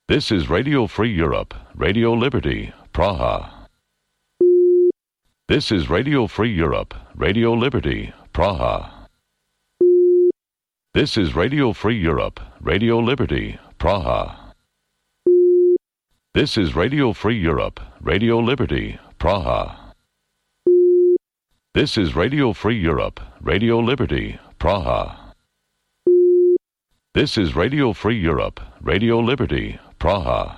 This is Radio Free Europe, Radio Liberty, Praha. This is Radio Free Europe, Radio Liberty, Praha. This is Radio Free Europe, Radio Liberty, Praha. This is Radio Free Europe, Radio Liberty, Praha. This is Radio Free Europe, Radio Liberty, Praha. This is Radio Free Europe, Radio Liberty, Praha.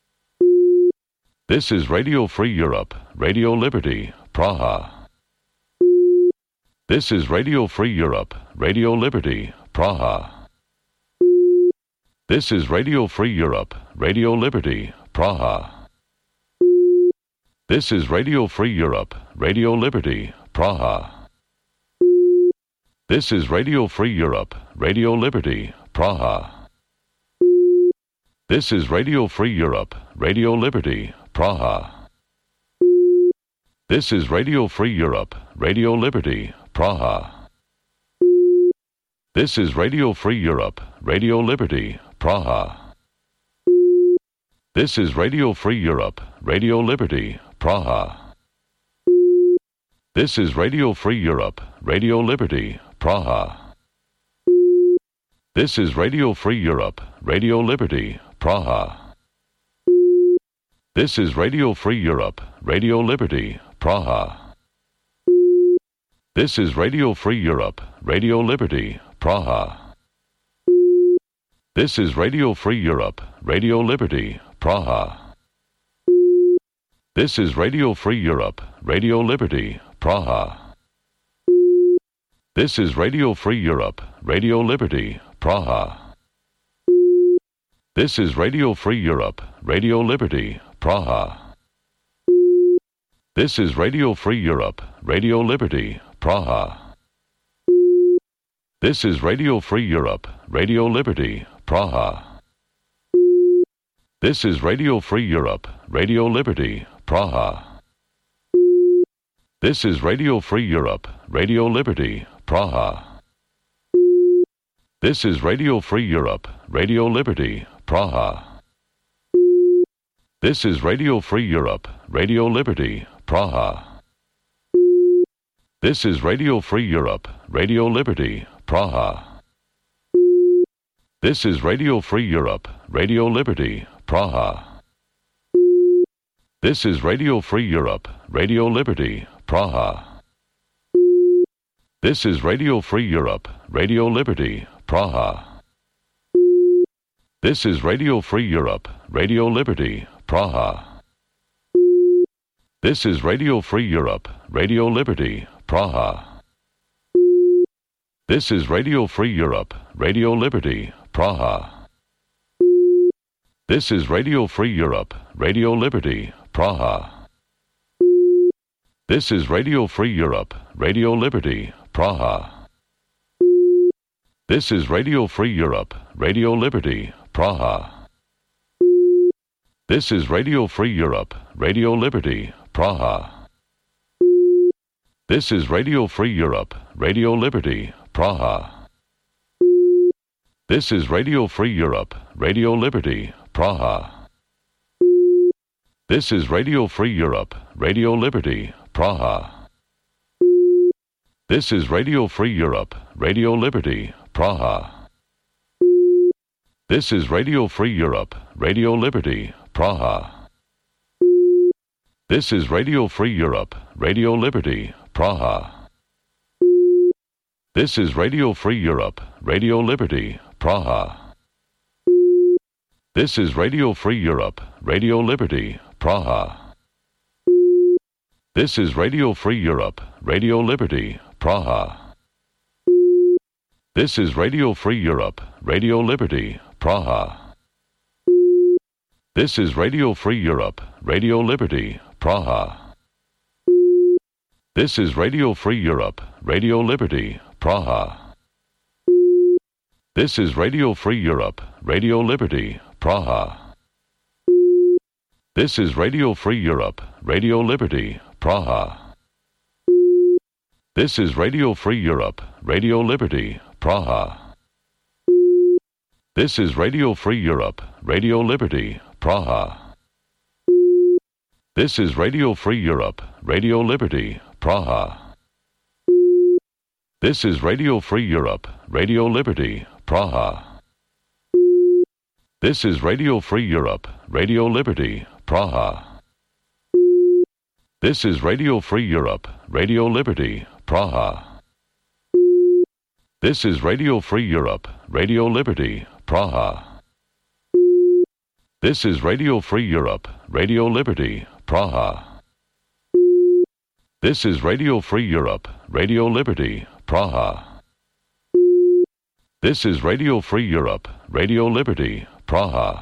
This is Radio Free Europe, Radio Liberty, Praha. This is Radio Free Europe, Radio Liberty, Praha. This is Radio Free Europe, Radio Liberty, Praha. This is Radio Free Europe, Radio Liberty, Praha. This is Radio Free Europe, Radio Liberty, Praha. This is Radio Free Europe, Radio Liberty, Praha. This is Radio Free Europe, Radio Liberty, Praha. This is Radio Free Europe, Radio Liberty, Praha. This is Radio Free Europe, Radio Liberty, Praha. This is Radio Free Europe, Radio Liberty, Praha. This is Radio Free Europe, Radio Liberty, Praha. This is Radio Free Europe, Radio Liberty, Praha. This is Radio Free Europe, Radio Liberty, Praha. This is Radio Free Europe, Radio Liberty, Praha. This is Radio Free Europe, Radio Liberty, Praha. This is Radio Free Europe, Radio Liberty, Praha. This is Radio Free Europe, Radio Liberty, Praha. This is Radio Free Europe, Radio Liberty, Praha. This is Radio Free Europe, Radio Liberty, Praha. This is Radio Free Europe, Radio Liberty, Praha. This is Radio Free Europe, Radio Liberty, Praha. This is Radio Free Europe, Radio Liberty, Praha. This is Radio Free Europe, Radio Liberty, Praha. This is Radio Free Europe, Radio Liberty, Praha. This is Radio Free Europe, Radio Liberty, Praha. This is Radio Free Europe, Radio Liberty, Praha. This is Radio Free Europe, Radio Liberty, Praha. This is Radio Free Europe, Radio Liberty, Praha. This is Radio Free Europe, Radio Liberty, Praha. This is Radio Free Europe, Radio Liberty, Praha. This is Radio Free Europe, Radio Liberty, Praha. This is Radio Free Europe, Radio Liberty, Praha. This is Radio Free Europe, Radio Liberty, Praha. This is Radio Free Europe, Radio Liberty, Praha. This is Radio Free Europe, Radio Liberty, Praha. This is Radio Free Europe, Radio Liberty, Praha. This is Radio Free Europe, Radio Liberty, Praha. This is Radio Free Europe, Radio Liberty, Praha. This is Radio Free Europe, Radio Liberty, Praha. This is Radio Free Europe, Radio Liberty, Praha. This is Radio Free Europe, Radio Liberty, Praha. This is Radio Free Europe, Radio Liberty, Praha. This is Radio Free Europe, Radio Liberty, Praha. This is Radio Free Europe, Radio Liberty, Praha. This is Radio Free Europe, Radio Liberty, Praha. This is Radio Free Europe, Radio Liberty, Praha. This is Radio Free Europe, Radio Liberty, Praha. This is Radio Free Europe, Radio Liberty, Praha. This is Radio Free Europe, Radio Liberty, Praha. This is Radio Free Europe, Radio Liberty, Praha. This is Radio Free Europe, Radio Liberty, Praha. This is Radio Free Europe, Radio Liberty, Praha. This is Radio Free Europe, Radio Liberty, Praha. This is Radio Free Europe, Radio Liberty, Praha. This is Radio Free Europe, Radio Liberty, Praha. This is Radio Free Europe, Radio Liberty, Praha. This is Radio Free Europe, Radio Liberty, Praha. This is Radio Free Europe, Radio Liberty, Praha.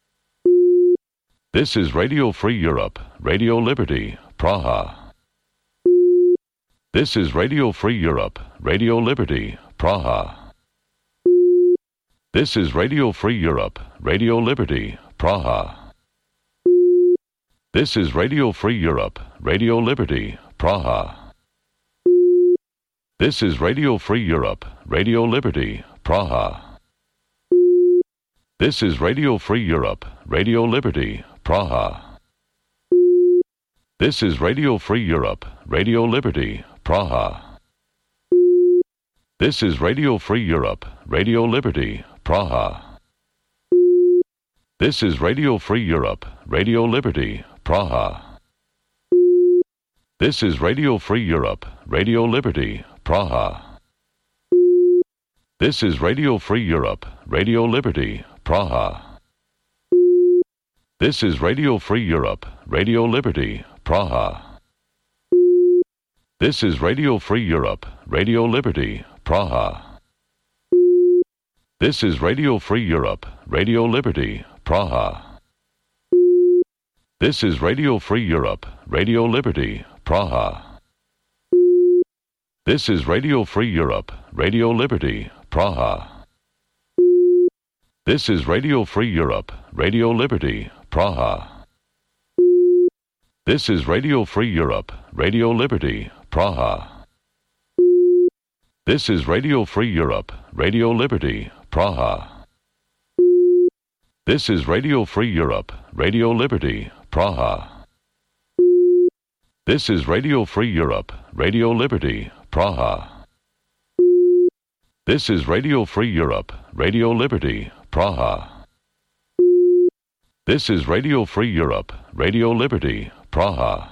This is Radio Free Europe, Radio Liberty, Praha. This is Radio Free Europe, Radio Liberty, Praha. This is Radio Free Europe, Radio Liberty, Praha. This is Radio Free Europe, Radio Liberty, Praha. This is Radio Free Europe, Radio Liberty, Praha. This is Radio Free Europe, Radio Liberty, Praha. This is Radio Free Europe, Radio Liberty, Praha. This is Radio Free Europe, Radio Liberty, Praha. This is Radio Free Europe, Radio Liberty, Praha. This is Radio Free Europe, Radio Liberty, Praha. This is Radio Free Europe, Radio Liberty, Praha. This is Radio Free Europe, Radio Liberty, Praha. This is Radio Free Europe, Radio Liberty, Praha. This is Radio Free Europe, Radio Liberty, Praha. This is Radio Free Europe, Radio Liberty, Praha. This is Radio Free Europe, Radio Liberty, Praha. This is Radio Free Europe, Radio Liberty, Praha. This is Radio Free Europe, Radio Liberty, Praha. This is Radio Free Europe, Radio Liberty, Praha. This is Radio Free Europe, Radio Liberty, Praha. This is Radio Free Europe, Radio Liberty, Praha. This is Radio Free Europe, Radio Liberty, Praha. This is Radio Free Europe, Radio Liberty, Praha.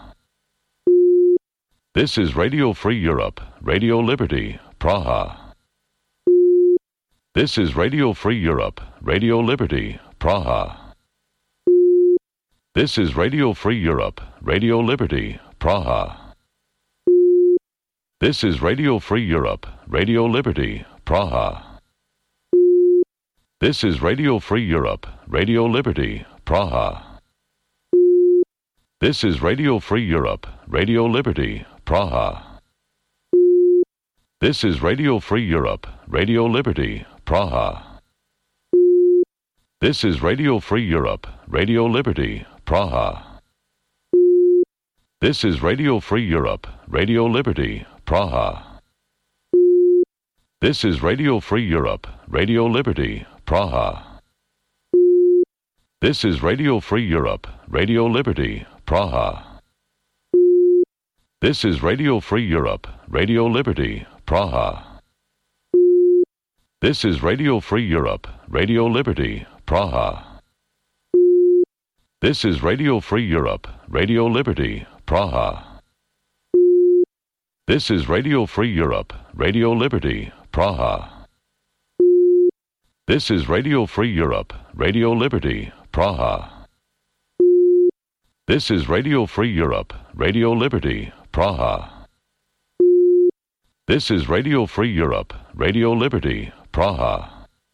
This is Radio Free Europe, Radio Liberty, Praha. This is Radio Free Europe, Radio Liberty, Praha. This is Radio Free Europe, Radio Liberty, Praha. This is Radio Free Europe, Radio Liberty, Praha. This is Radio Free Europe, Radio Liberty, Praha. This is Radio Free Europe, Radio Liberty, Praha. This is Radio Free Europe, Radio Liberty, Praha. This is Radio Free Europe, Radio Liberty, Praha. This is Radio Free Europe, Radio Liberty, Praha. This is Radio Free Europe, Radio Liberty, Praha. This is Radio Free Europe, Radio Liberty, Praha. This is Radio Free Europe, Radio Liberty, Praha. This is Radio Free Europe, Radio Liberty, Praha. This is Radio Free Europe, Radio Liberty, Praha. This is Radio Free Europe, Radio Liberty, Praha. This is Radio Free Europe, Radio Liberty, Praha. This is Radio Free Europe, Radio Liberty, Praha. This is Radio Free Europe, Radio Liberty, Praha.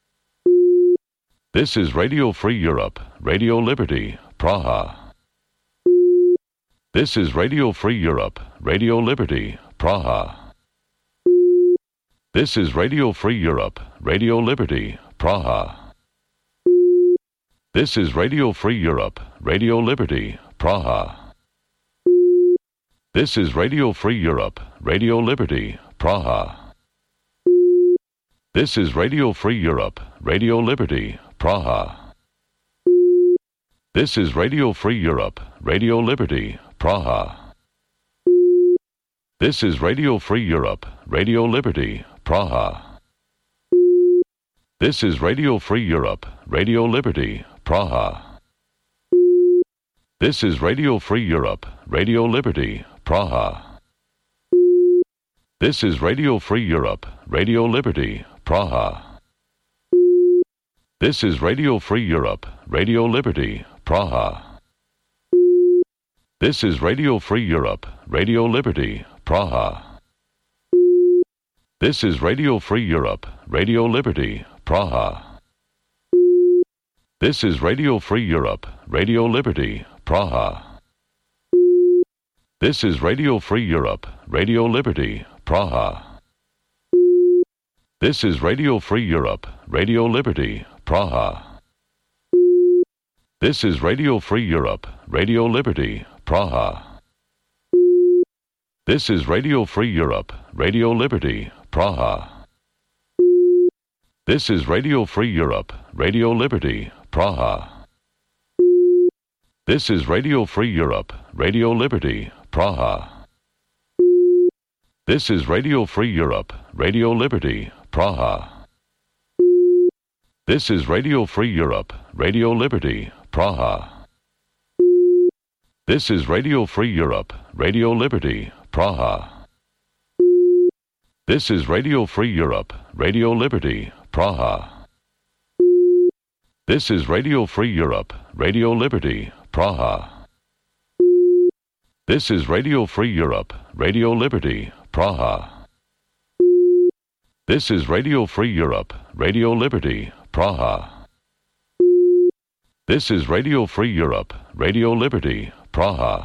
This is Radio Free Europe, Radio Liberty, Praha. This is Radio Free Europe, Radio Liberty, Praha. This is Radio Free Europe, Radio Liberty, Praha. This is Radio Free Europe, Radio Liberty, Praha. This is Radio Free Europe, Radio Liberty, Praha. This is Radio Free Europe, Radio Liberty, Praha. This is Radio Free Europe, Radio Liberty, Praha. This is Radio Free Europe, Radio Liberty, Praha. This is Radio Free Europe, Radio Liberty, Praha. This is Radio Free Europe, Radio Liberty, Praha. This is Radio Free Europe, Radio Liberty, Praha. This is Radio Free Europe, Radio Liberty, Praha. This is Radio Free Europe, Radio Liberty, Praha. This is Radio Free Europe, Radio Liberty, Praha. This is Radio Free Europe, Radio Liberty, Praha. This is Radio Free Europe, Radio Liberty, Praha. This is Radio Free Europe, Radio Liberty, Praha. This is Radio Free Europe, Radio Liberty, Praha. This is Radio Free Europe, Radio Liberty, Praha. This is Radio Free Europe, Radio Liberty, Praha. This is Radio Free Europe, Radio Liberty, Praha. This is Radio Free Europe, Radio Liberty, Praha. This is Radio Free Europe, Radio Liberty, Praha. This is Radio Free Europe, Radio Liberty, Praha. This is Radio Free Europe, Radio Liberty, Praha. This is Radio Free Europe, Radio Liberty, Praha. This is Radio Free Europe, Radio Liberty, Praha. This is Radio Free Europe, Radio Liberty, Praha. This is Radio Free Europe, Radio Liberty, Praha.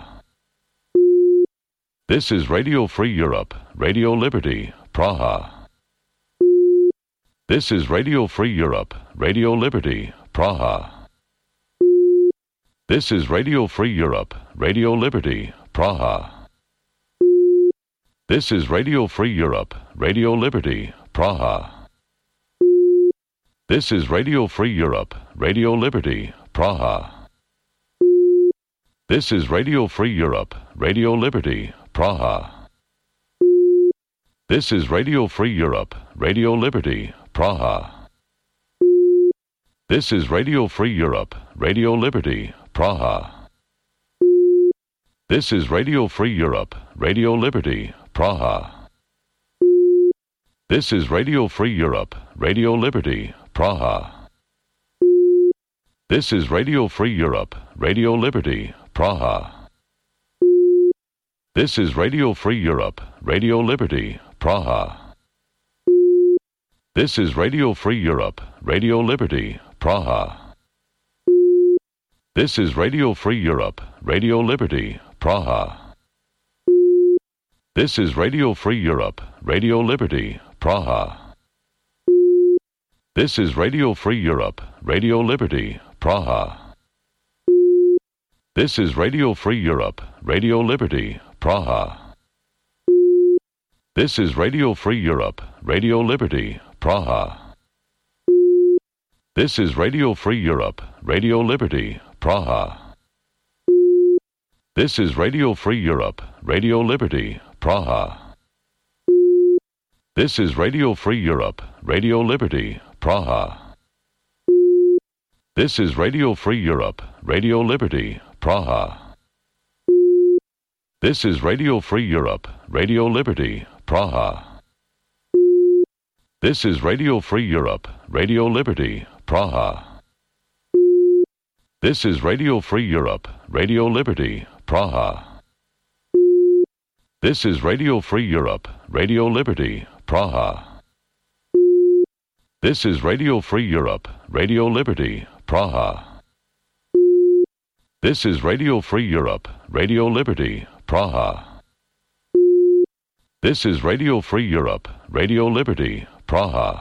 This is Radio Free Europe, Radio Liberty, Praha. This is Radio Free Europe, Radio Liberty, Praha. This is Radio Free Europe, Radio Liberty, Praha. This is Radio Free Europe, Radio Liberty, Praha. This is Radio Free Europe, Radio Liberty, Praha. This is Radio Free Europe, Radio Liberty, Praha. This is Radio Free Europe, Radio Liberty, Praha. This is Radio Free Europe, Radio Liberty, Praha. This is Radio Free Europe, Radio Liberty, Praha. This is Radio Free Europe, Radio Liberty, Praha. This is Radio Free Europe, Radio Liberty, Praha. This is Radio Free Europe, Radio Liberty, Praha. This is Radio Free Europe, Radio Liberty, Praha. This is Radio Free Europe, Radio Liberty, Praha. This is Radio Free Europe, Radio Liberty, Praha. This is Radio Free Europe, Radio Liberty, Praha. This is Radio Free Europe, Radio Liberty, Praha. This is Radio Free Europe, Radio Liberty, Praha. This is Radio Free Europe, Radio Liberty, Praha. This is Radio Free Europe, Radio Liberty, Praha. This is Radio Free Europe, Radio Liberty, Praha. This is Radio Free Europe, Radio Liberty, Praha. This is Radio Free Europe, Radio Liberty, Praha. This is Radio Free Europe, Radio Liberty, Praha. This is Radio Free Europe, Radio Liberty, Praha. This is Radio Free Europe, Radio Liberty, Praha. This is Radio Free Europe, Radio Liberty, Praha. This is Radio Free Europe, Radio Liberty, Praha. This is Radio Free Europe, Radio Liberty, Praha.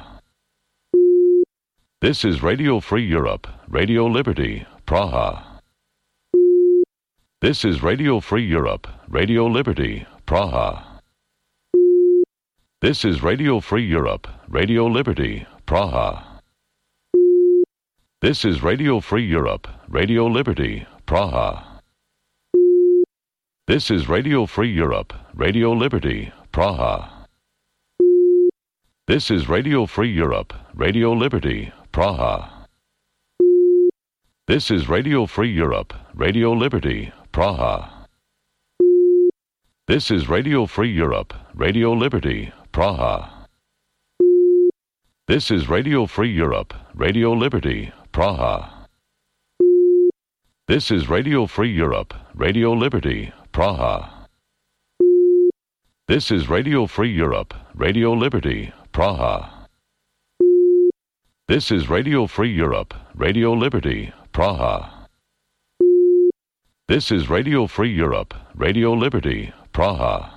This is Radio Free Europe, Radio Liberty, Praha. This is Radio Free Europe, Radio Liberty, Praha. This is Radio Free Europe, Radio Liberty, Praha. This is Radio Free Europe, Radio Liberty, Praha. This is Radio Free Europe, Radio Liberty, Praha. This is Radio Free Europe, Radio Liberty, Praha. This is Radio Free Europe, Radio Liberty, Praha. This is Radio Free Europe, Radio Liberty, Praha. This is Radio Free Europe, Radio Liberty, Praha. This is Radio Free Europe, Radio Liberty, Praha. This is Radio Free Europe, Radio Liberty, Praha. This is Radio Free Europe, Radio Liberty, Praha. This is Radio Free Europe, Radio Liberty, Praha.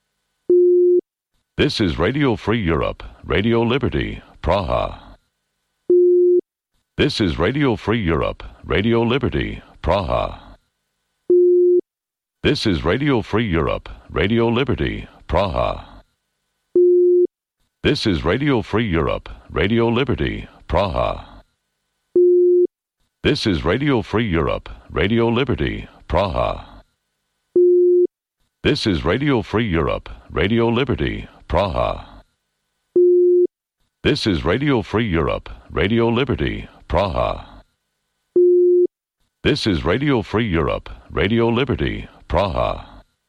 This is Radio Free Europe, Radio Liberty, Praha. This is Radio Free Europe, Radio Liberty, Praha. This is Radio Free Europe, Radio Liberty, Praha. This is Radio Free Europe, Radio Liberty, Praha. This is Radio Free Europe, Radio Liberty, Praha. This is Radio Free Europe, Radio Liberty, Praha. This is Radio Free Europe, Radio Liberty, Praha. This is Radio Free Europe, Radio Liberty, Praha.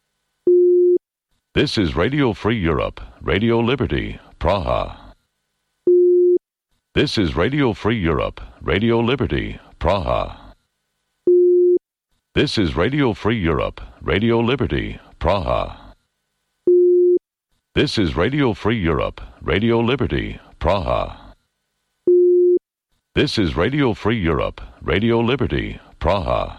This is Radio Free Europe, Radio Liberty, Praha. This is Radio Free Europe, Radio Liberty, Praha. This is Radio Free Europe, Radio Liberty, Praha. This is Radio Free Europe, Radio Liberty, Praha. This is Radio Free Europe, Radio Liberty, Praha.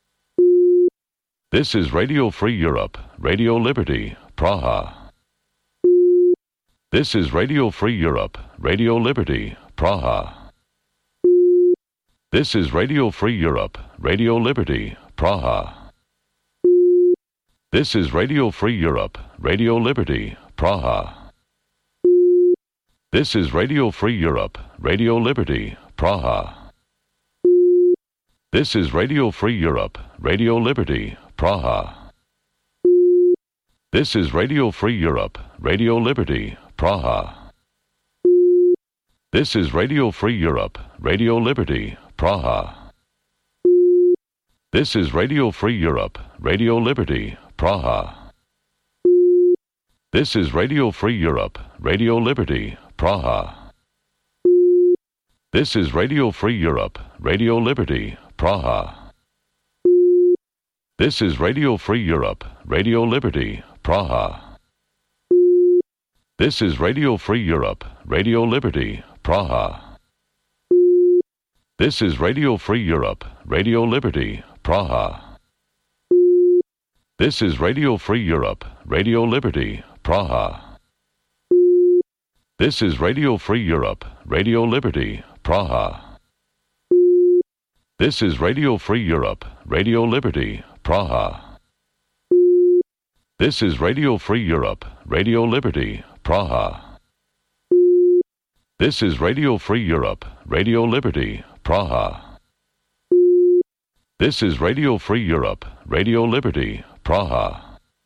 This is Radio Free Europe, Radio Liberty, Praha. This is Radio Free Europe, Radio Liberty, Praha. This is Radio Free Europe, Radio Liberty, Praha. This is Radio Free Europe, Radio Liberty, Praha. This is Radio Free Europe, Radio Liberty, Praha. This is Radio Free Europe, Radio Liberty, Praha. This is Radio Free Europe, Radio Liberty, Praha. This is Radio Free Europe, Radio Liberty, Praha. This is Radio Free Europe, Radio Liberty, Praha. This is Radio Free Europe, Radio Liberty, Praha. This is Radio Free Europe, Radio Liberty, Praha. This is Radio Free Europe, Radio Liberty, Praha. This is Radio Free Europe, Radio Liberty, Praha. This is Radio Free Europe, Radio Liberty, Praha. This is Radio Free Europe, Radio Liberty, Praha. This is Radio Free Europe, Radio Liberty, Praha. This is Radio Free Europe, Radio Liberty, Praha. This is Radio Free Europe, Radio Liberty, Praha. This is Radio Free Europe, Radio Liberty, Praha. This is Radio Free Europe, Radio Liberty, Praha.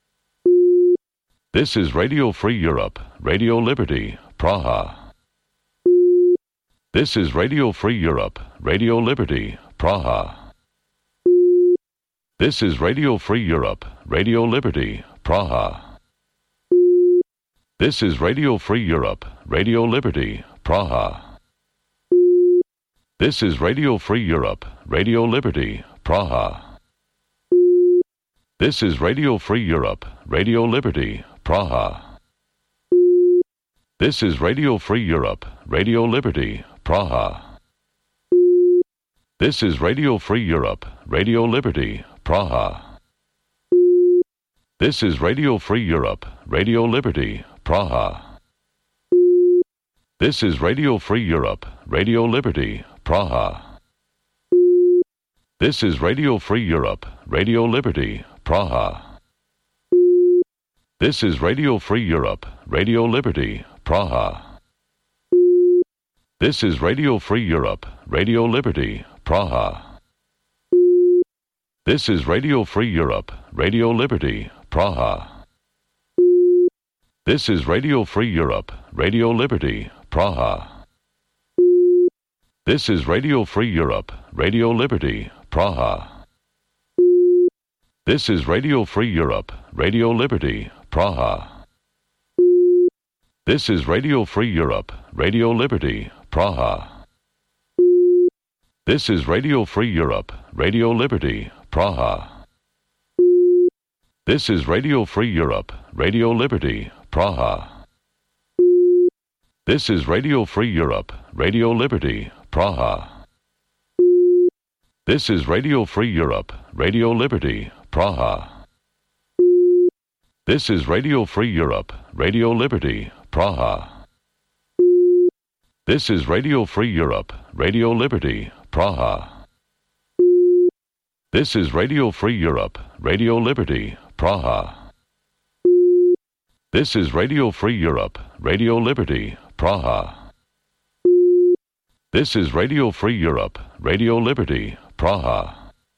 This is Radio Free Europe, Radio Liberty, Praha. This is Radio Free Europe, Radio Liberty, Praha. This is Radio Free Europe, Radio Liberty, Praha. This is Radio Free Europe, Radio Liberty, Praha. This is Radio Free Europe, Radio Liberty, Praha. This is Radio Free Europe, Radio Liberty, Praha. This is Radio Free Europe, Radio Liberty, Praha. This is Radio Free Europe, Radio Liberty, Praha. This is Radio Free Europe, Radio Liberty, Praha. This is Radio Free Europe, Radio Liberty, Praha. This is Radio Free Europe, Radio Liberty, Praha. This is Radio Free Europe, Radio Liberty, Praha. This is Radio Free Europe, Radio Liberty, Praha. This is Radio Free Europe, Radio Liberty, Praha. This is Radio Free Europe, Radio Liberty, Praha. This is Radio Free Europe, Radio Liberty, Praha. This is Radio Free Europe, Radio Liberty, Praha. This is Radio Free Europe, Radio Liberty, Praha. This is Radio Free Europe, Radio Liberty, Praha. This is Radio Free Europe, Radio Liberty, Praha. This is Radio Free Europe, Radio Liberty, Praha. This is Radio Free Europe, Radio Liberty, Praha. This is Radio Free Europe, Radio Liberty, Praha. This is Radio Free Europe, Radio Liberty, Praha. This is Radio Free Europe, Radio Liberty, Praha. This is Radio Free Europe, Radio Liberty, Praha. This is Radio Free Europe, Radio Liberty, Praha.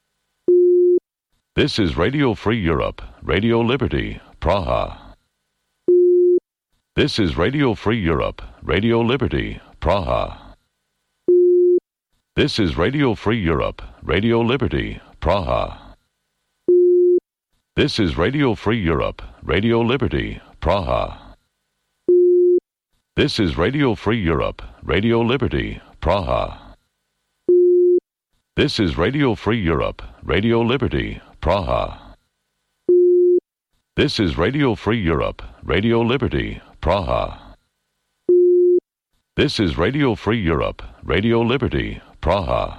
This is Radio Free Europe, Radio Liberty, Praha. This is Radio Free Europe, Radio Liberty, Praha. This is Radio Free Europe, Radio Liberty, Praha. This is Radio Free Europe, Radio Liberty, Praha. This is Radio Free Europe, Radio Liberty, Praha. This is Radio Free Europe, Radio Liberty, Praha. This is Radio Free Europe, Radio Liberty, Praha. This is Radio Free Europe, Radio Liberty, Praha.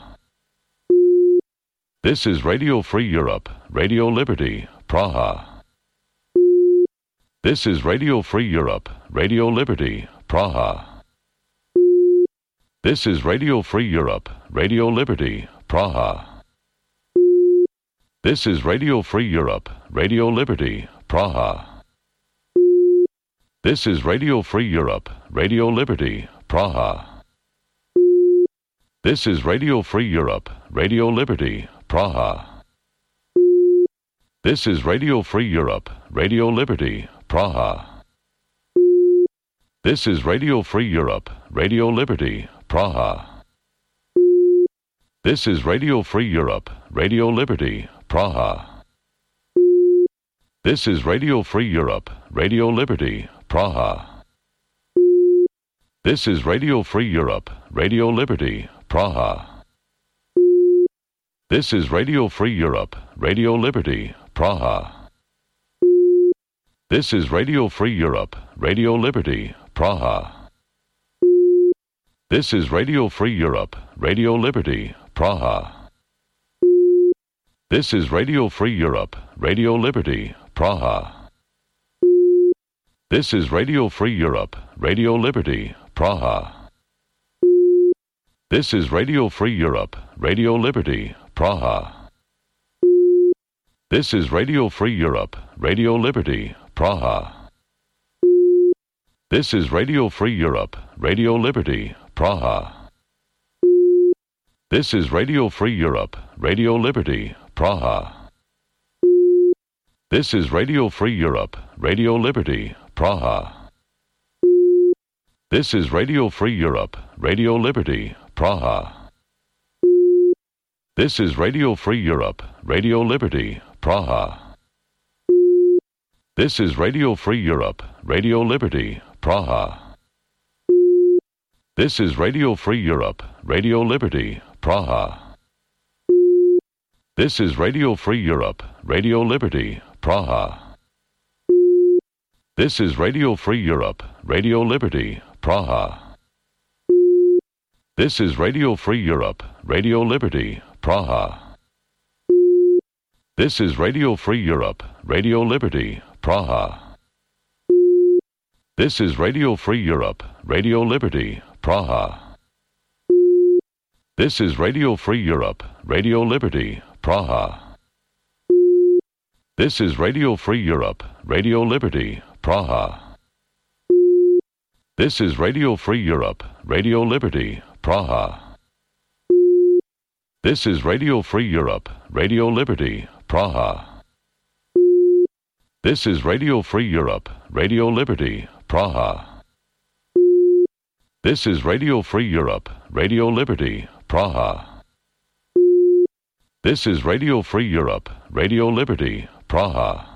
This is Radio Free Europe, Radio Liberty, Praha. This is Radio Free Europe, Radio Liberty, Praha. This is Radio Free Europe, Radio Liberty, Praha. This is Radio Free Europe, Radio Liberty, Praha. This is Radio Free Europe, Radio Liberty, Praha. This is Radio Free Europe, Radio Liberty, Praha. This is Radio Free Europe, Radio Liberty, Praha. This is Radio Free Europe, Radio Liberty, Praha. This is Radio Free Europe, Radio Liberty, Praha. This is Radio Free Europe, Radio Liberty, Praha. This is Radio Free Europe, Radio Liberty, Praha. This is Radio Free Europe, Radio Liberty, Praha. This is Radio Free Europe, Radio Liberty, Praha. This is Radio Free Europe, Radio Liberty, Praha. This is Radio Free Europe, Radio Liberty, Praha. This is Radio Free Europe, Radio Liberty, Praha. This is Radio Free Europe, Radio Liberty, Praha. This is Radio Free Europe, Radio Liberty, Praha. This is Radio Free Europe, Radio Liberty, Praha. This is Radio Free Europe, Radio Liberty, Praha. This is Radio Free Europe, Radio Liberty, Praha. This is Radio Free Europe, Radio Liberty, Praha. This is Radio Free Europe, Radio Liberty, Praha. This is Radio Free Europe, Radio Liberty, Praha. This is Radio Free Europe, Radio Liberty, Praha. This is Radio Free Europe, Radio Liberty, Praha. This is Radio Free Europe, Radio Liberty, Praha. This is Radio Free Europe, Radio Liberty, Praha. This is Radio Free Europe, Radio Liberty, Praha. This is Radio Free Europe, Radio Liberty, Praha. This is Radio Free Europe, Radio Liberty, Praha. This is Radio Free Europe, Radio Liberty, Praha. This is Radio Free Europe, Radio Liberty, Praha. This is Radio Free Europe, Radio Liberty, Praha. This is Radio Free Europe, Radio Liberty, Praha. This is Radio Free Europe, Radio Liberty, Praha. This is Radio Free Europe, Radio Liberty, Praha.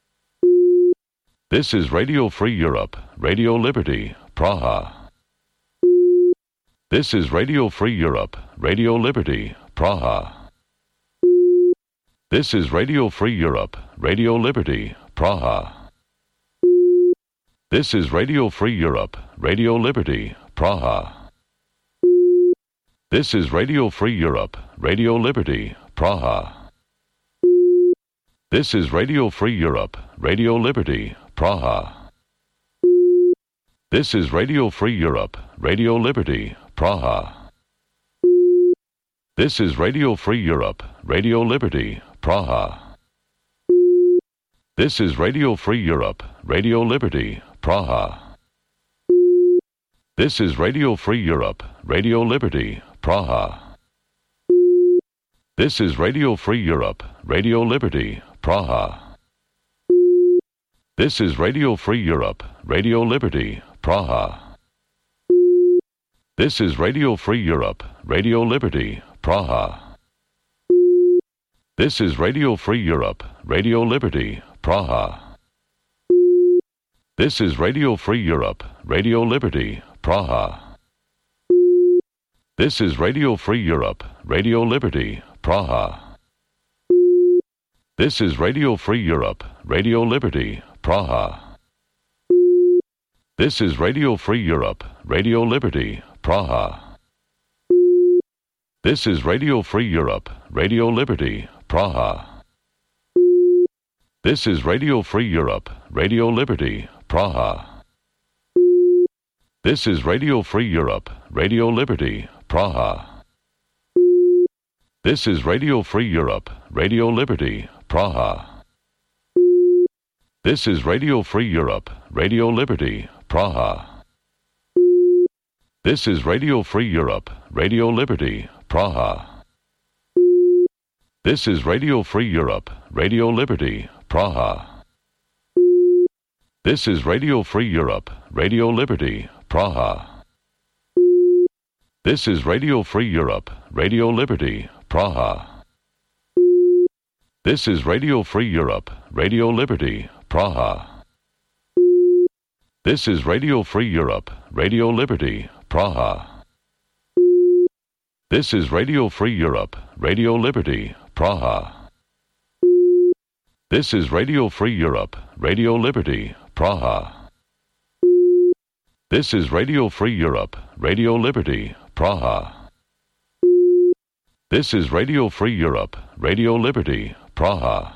This is Radio Free Europe, Radio Liberty, Praha. This is Radio Free Europe, Radio Liberty, Praha. This is Radio Free Europe, Radio Liberty, Praha. This is Radio Free Europe, Radio Liberty, Praha. This is Radio Free Europe, Radio Liberty, Praha. This is Radio Free Europe, Radio Liberty, Praha. This is Radio Free Europe, Radio Liberty, Praha. This is Radio Free Europe, Radio Liberty, Praha. This is Radio Free Europe, Radio Liberty, Praha. This is Radio Free Europe, Radio Liberty, Praha. This is Radio Free Europe, Radio Liberty, Praha. This is Radio Free Europe, Radio Liberty, Praha. This is Radio Free Europe, Radio Liberty, Praha. This is Radio Free Europe, Radio Liberty, Praha. This is Radio Free Europe, Radio Liberty, Praha. This is Radio Free Europe, Radio Liberty, Praha. This is Radio Free Europe, Radio Liberty, Praha. This is Radio Free Europe, Radio Liberty, Praha. This is Radio Free Europe, Radio Liberty, Praha. This is Radio Free Europe, Radio Liberty, Praha. This is Radio Free Europe, Radio Liberty, Praha. This is Radio Free Europe, Radio Liberty, Praha. This is Radio Free Europe, Radio Liberty, Praha. This is Radio Free Europe, Radio Liberty, Praha. This is Radio Free Europe, Radio Liberty, Praha. This is Radio Free Europe, Radio Liberty, Praha. This is Radio Free Europe, Radio Liberty, Praha. This is Radio Free Europe, Radio Liberty, Praha. This is Radio Free Europe, Radio Liberty, Praha. This is Radio Free Europe, Radio Liberty, Praha. This is Radio Free Europe, Radio Liberty, Praha. This is Radio Free Europe, Radio Liberty, Praha. This is Radio Free Europe, Radio Liberty, Praha.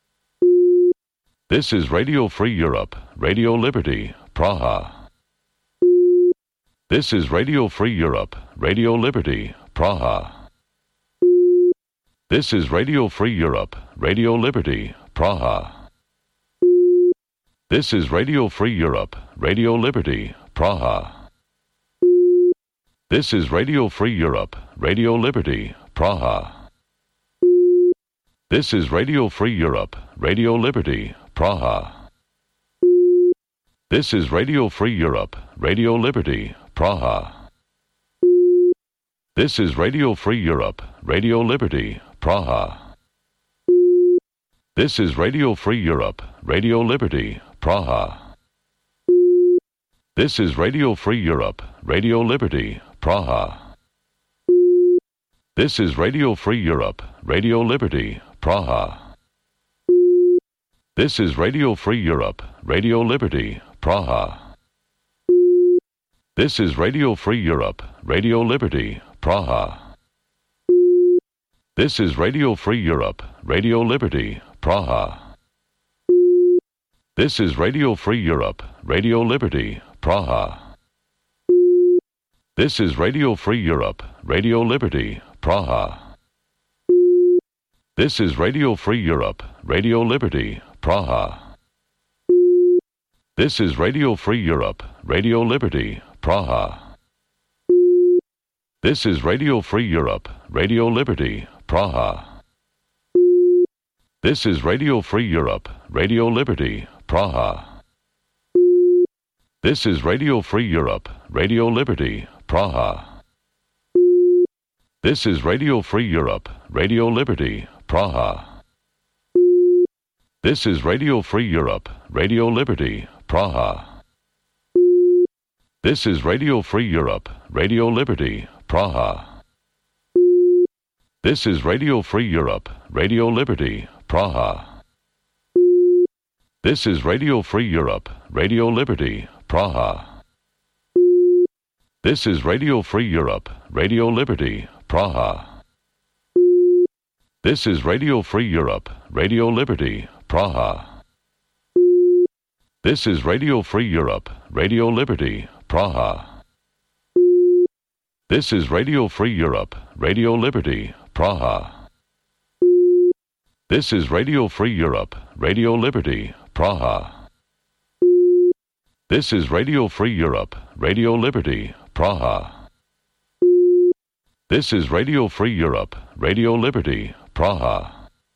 This is Radio Free Europe, Radio Liberty, Praha. This is Radio Free Europe, Radio Liberty, Praha. This is Radio Free Europe, Radio Liberty, Praha. This is Radio Free Europe, Radio Liberty, Praha. This is Radio Free Europe, Radio Liberty, Praha. This is Radio Free Europe, Radio Liberty, Praha. This is Radio Free Europe, Radio Liberty, Praha. This is Radio Free Europe, Radio Liberty, Praha. This is Radio Free Europe, Radio Liberty, Praha. This is Radio Free Europe, Radio Liberty, Praha. This is Radio Free Europe, Radio Liberty, Praha. This is Radio Free Europe, Radio Liberty, Praha. This is Radio Free Europe, Radio Liberty, Praha. This is Radio Free Europe, Radio Liberty, Praha. This is Radio Free Europe, Radio Liberty, Praha. This is Radio Free Europe, Radio Liberty, Praha. This is Radio Free Europe, Radio Liberty, Praha. This is Radio Free Europe, Radio Liberty, Praha. This is Radio Free Europe, Radio Liberty, Praha. This is Radio Free Europe, Radio Liberty, Praha. This is Radio Free Europe, Radio Liberty, Praha. This is Radio Free Europe, Radio Liberty, Praha. This is Radio Free Europe, Radio Liberty, Praha. This is Radio Free Europe, Radio Liberty, Praha. This is Radio Free Europe, Radio Liberty, Praha. This is Radio Free Europe, Radio Liberty, Praha. This is Radio Free Europe, Radio Liberty, Praha. This is Radio Free Europe, Radio Liberty, Praha. This is Radio Free Europe, Radio Liberty, Praha. This is Radio Free Europe, Radio Liberty, Praha. This is Radio Free Europe, Radio Liberty, Praha. This is Radio Free Europe, Radio Liberty, Praha. This is Radio Free Europe, Radio Liberty, Praha.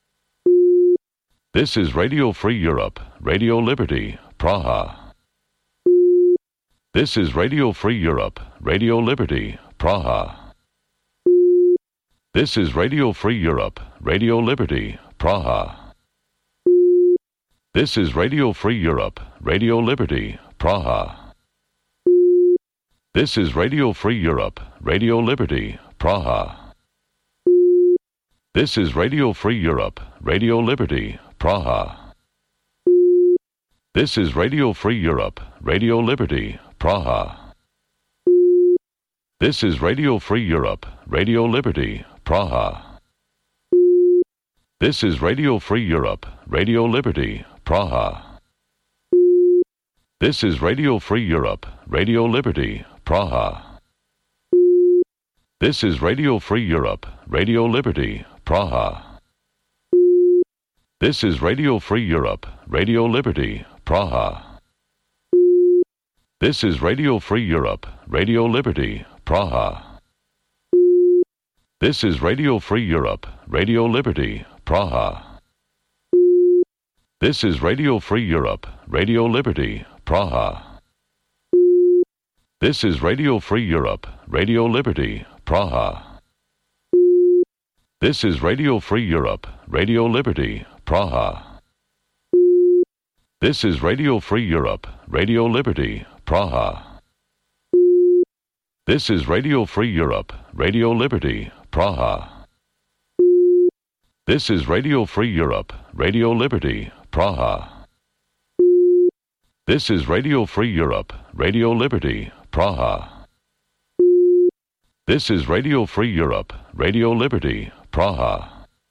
This is Radio Free Europe, Radio Liberty, Praha. This is Radio Free Europe, Radio Liberty, Praha. This is Radio Free Europe, Radio Liberty, Praha. This is Radio Free Europe, Radio Liberty, Praha. This is Radio Free Europe, Radio Liberty, Praha. This is Radio Free Europe, Radio Liberty, Praha. This is Radio Free Europe, Radio Liberty, Praha. This is Radio Free Europe, Radio Liberty, Praha. This is Radio Free Europe, Radio Liberty, Praha. This is Radio Free Europe, Radio Liberty, Praha. This is Radio Free Europe, Radio Liberty, Praha. This is Radio Free Europe, Radio Liberty, Praha. This is Radio Free Europe, Radio Liberty, Praha. This is Radio Free Europe, Radio Liberty, Praha. This is Radio Free Europe, Radio Liberty, Praha. This is Radio Free Europe, Radio Liberty, Praha. This is Radio Free Europe, Radio Liberty, Praha. This is Radio Free Europe, Radio Liberty, Praha. This is Radio Free Europe, Radio Liberty, Praha. This is Radio Free Europe, Radio Liberty, Praha. This is Radio Free Europe, Radio Liberty, Praha. This is Radio Free Europe, Radio Liberty, Praha.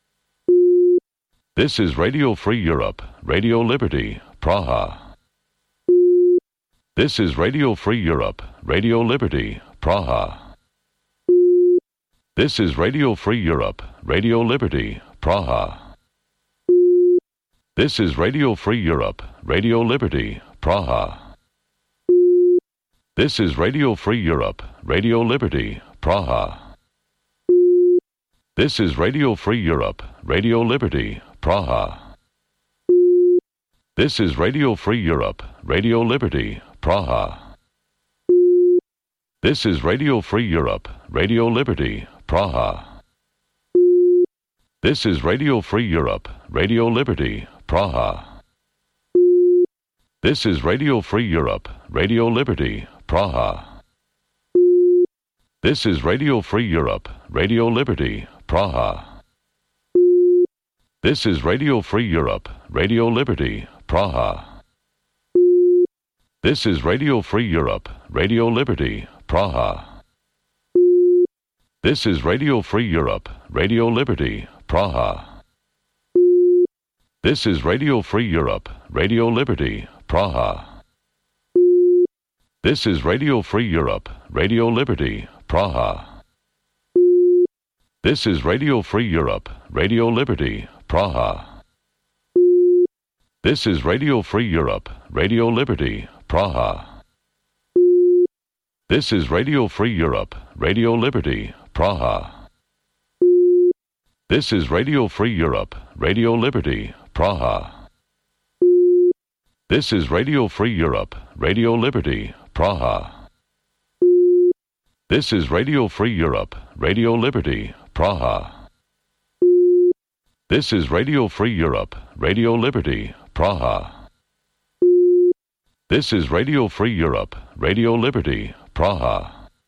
This is Radio Free Europe, Radio Liberty, Praha. This is Radio Free Europe, Radio Liberty, Praha. This is Radio Free Europe, Radio Liberty, Praha. This is Radio Free Europe, Radio Liberty, Praha. This is Radio Free Europe, Radio Liberty, Praha. This is Radio Free Europe, Radio Liberty, Praha. This is Radio Free Europe, Radio Liberty, Praha. This is Radio Free Europe, Radio Liberty, Praha. This is Radio Free Europe, Radio Liberty, Praha. This is Radio Free Europe, Radio Liberty, Praha. This is Radio Free Europe, Radio Liberty, Praha. This is Radio Free Europe, Radio Liberty, Praha. This is Radio Free Europe, Radio Liberty, Praha. This is Radio Free Europe, Radio Liberty, Praha. This is Radio Free Europe, Radio Liberty, Praha. This is Radio Free Europe, Radio Liberty, Praha. This is Radio Free Europe, Radio Liberty, Praha. This is Radio Free Europe, Radio Liberty, Praha. This is Radio Free Europe, Radio Liberty, Praha. This is Radio Free Europe, Radio Liberty, Praha. This is Radio Free Europe, Radio Liberty, Praha. This is Radio Free Europe, Radio Liberty, Praha. This is Radio Free Europe, Radio Liberty, Praha. This is Radio Free Europe, Radio Liberty, Praha.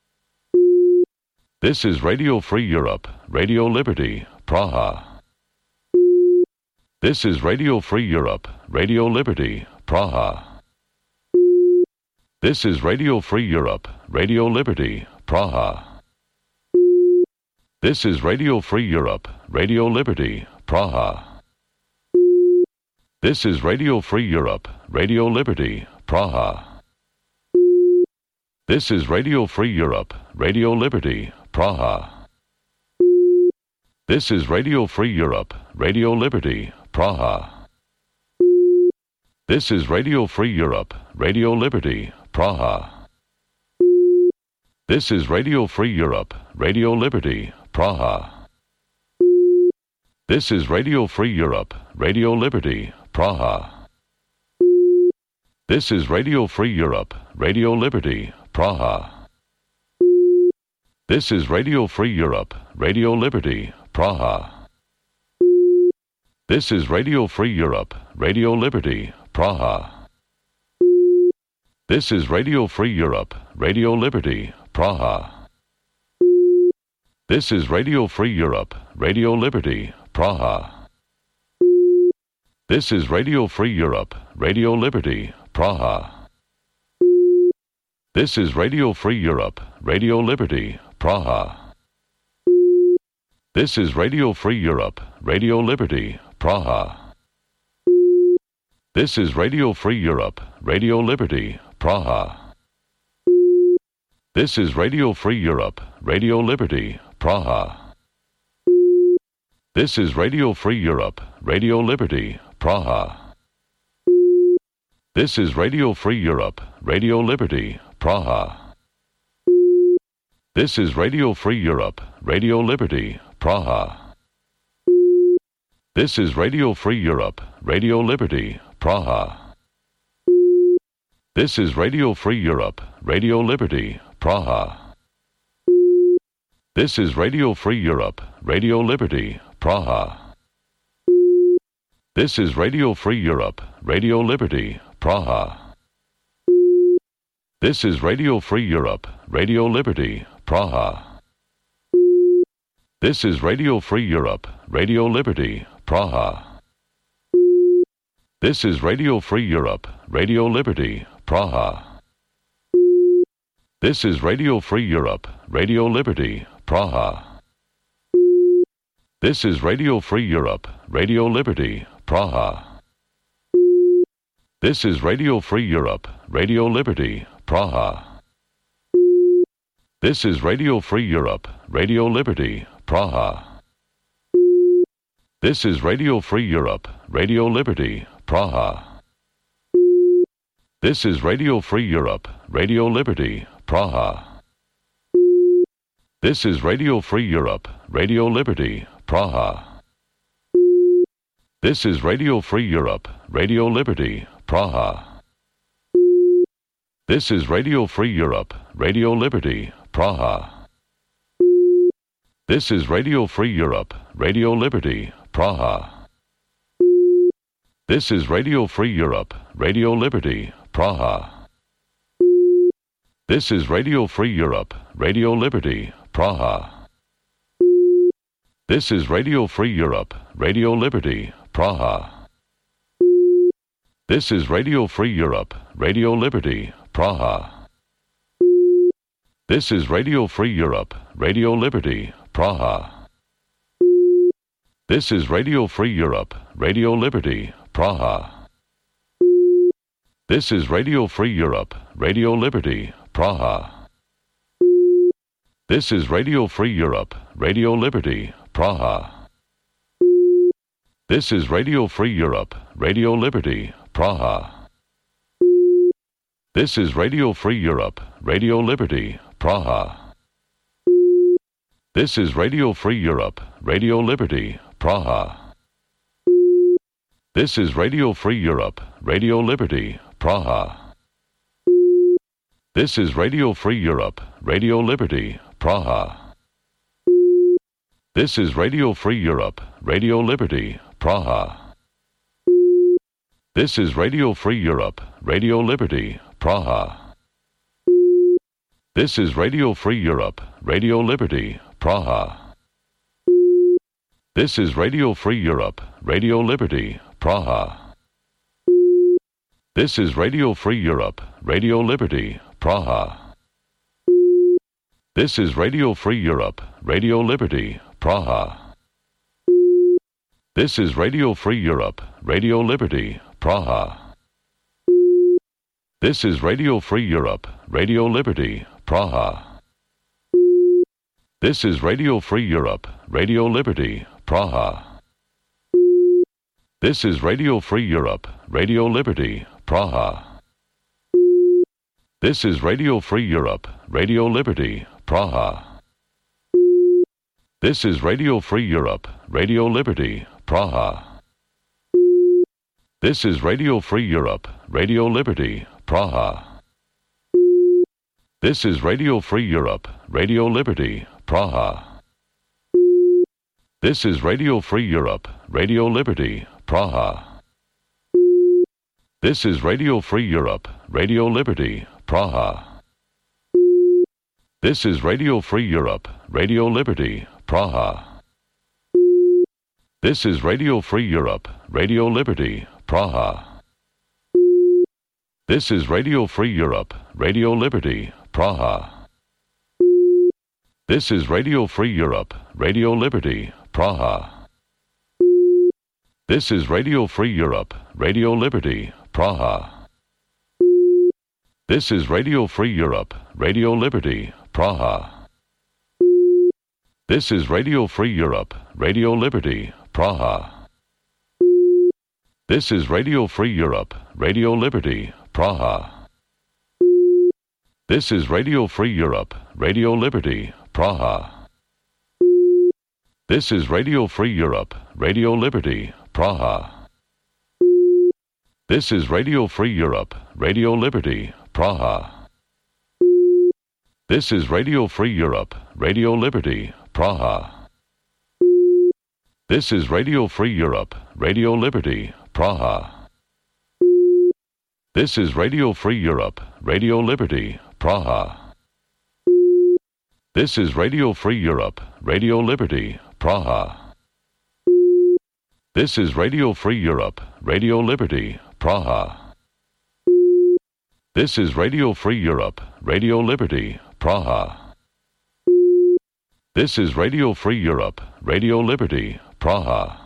This is Radio Free Europe, Radio Liberty, Praha. This is Radio Free Europe, Radio Liberty, Praha. This is Radio Free Europe, Radio Liberty, Praha. This is Radio Free Europe, Radio Liberty, Praha. This is Radio Free Europe, Radio Liberty, Praha. This is Radio Free Europe, Radio Liberty, Praha. This is Radio Free Europe, Radio Liberty, Praha. This is Radio Free Europe, Radio Liberty, Praha. This is Radio Free Europe, Radio Liberty, Praha. This is Radio Free Europe, Radio Liberty, Praha. This is Radio Free Europe, Radio Liberty, Praha. This is Radio Free Europe, Radio Liberty, Praha. This is Radio Free Europe, Radio Liberty, Praha. This is Radio Free Europe, Radio Liberty, Praha. This is Radio Free Europe, Radio Liberty, Praha. This is Radio Free Europe, Radio Liberty, Praha. This is Radio Free Europe, Radio Liberty, Praha. This is Radio Free Europe, Radio Liberty, Praha. This is Radio Free Europe, Radio Liberty, Praha. This is Radio Free Europe, Radio Liberty, Praha. This is Radio Free Europe, Radio Liberty, Praha. This is Radio Free Europe, Radio Liberty, Praha. This is Radio Free Europe, Radio Liberty, Praha. This is Radio Free Europe, Radio Liberty, Praha. This is Radio Free Europe, Radio Liberty, Praha. This is Radio Free Europe, Radio Liberty, Praha. This is Radio Free Europe, Radio Liberty, Praha. This is Radio Free Europe, Radio Liberty, Praha. This is Radio Free Europe, Radio Liberty, Praha. This is Radio Free Europe, Radio Liberty, Praha. This is Radio Free Europe, Radio Liberty, Praha. This is Radio Free Europe, Radio Liberty, Praha. This is Radio Free Europe, Radio Liberty, Praha. This is Radio Free Europe, Radio Liberty, Praha. This is Radio Free Europe, Radio Liberty, Praha. This is Radio Free Europe, Radio Liberty, Praha. This is Radio Free Europe, Radio Liberty, Praha. This is Radio Free Europe, Radio Liberty, Praha. This is Radio Free Europe, Radio Liberty, Praha. This is Radio Free Europe, Radio Liberty, Praha. This is Radio Free Europe, Radio Liberty, Praha. This is Radio Free Europe, Radio Liberty, Praha. This is Radio Free Europe, Radio Liberty, Praha. This is Radio Free Europe, Radio Liberty, Praha. This is Radio Free Europe, Radio Liberty, Praha. This is Radio Free Europe, Radio Liberty, Praha. This is Radio Free Europe, Radio Liberty, Praha. This is Radio Free Europe, Radio Liberty, Praha. This is Radio Free Europe, Radio Liberty, Praha. This is Radio Free Europe, Radio Liberty, Praha. This is Radio Free Europe, Radio Liberty, Praha. This is Radio Free Europe, Radio Liberty, Praha. This is Radio Free Europe, Radio Liberty, Praha. This is Radio Free Europe, Radio Liberty, Praha. This is Radio Free Europe, Radio Liberty, Praha. This is Radio Free Europe, Radio Liberty, Praha. This is Radio Free Europe, Radio Liberty, Praha. This is Radio Free Europe, Radio Liberty, Praha. This is Radio Free Europe, Radio Liberty, Praha. This is Radio Free Europe, Radio Liberty, Praha. This is Radio Free Europe, Radio Liberty, Praha. This is Radio Free Europe, Radio Liberty, Praha. This is Radio Free Europe, Radio Liberty, Praha. This is Radio Free Europe, Radio Liberty, Praha. This is Radio Free Europe, Radio Liberty, Praha. This is Radio Free Europe, Radio Liberty, Praha. This is Radio Free Europe, Radio Liberty, Praha. This is Radio Free Europe, Radio Liberty, Praha. This is Radio Free Europe, Radio Liberty, Praha. This is Radio Free Europe, Radio Liberty, Praha. This is Radio Free Europe, Radio Liberty, Praha. This is Radio Free Europe, Radio Liberty, Praha. This is Radio Free Europe, Radio Liberty, Praha. This is Radio Free Europe, Radio Liberty, Praha. This is Radio Free Europe, Radio Liberty, Praha. This is Radio Free Europe, Radio Liberty, Praha. This is Radio Free Europe, Radio Liberty, Praha. This is Radio Free Europe, Radio Liberty, Praha. This is Radio Free Europe, Radio Liberty, Praha. This is Radio Free Europe, Radio Liberty, Praha. This is Radio Free Europe, Radio Liberty, Praha. This is Radio Free Europe, Radio Liberty, Praha. This is Radio Free Europe, Radio Liberty, Praha. This is Radio Free Europe, Radio Liberty, Praha. This is Radio Free Europe, Radio Liberty, Praha. This is Radio Free Europe, Radio Liberty, Praha. This is Radio Free Europe, Radio Liberty, Praha.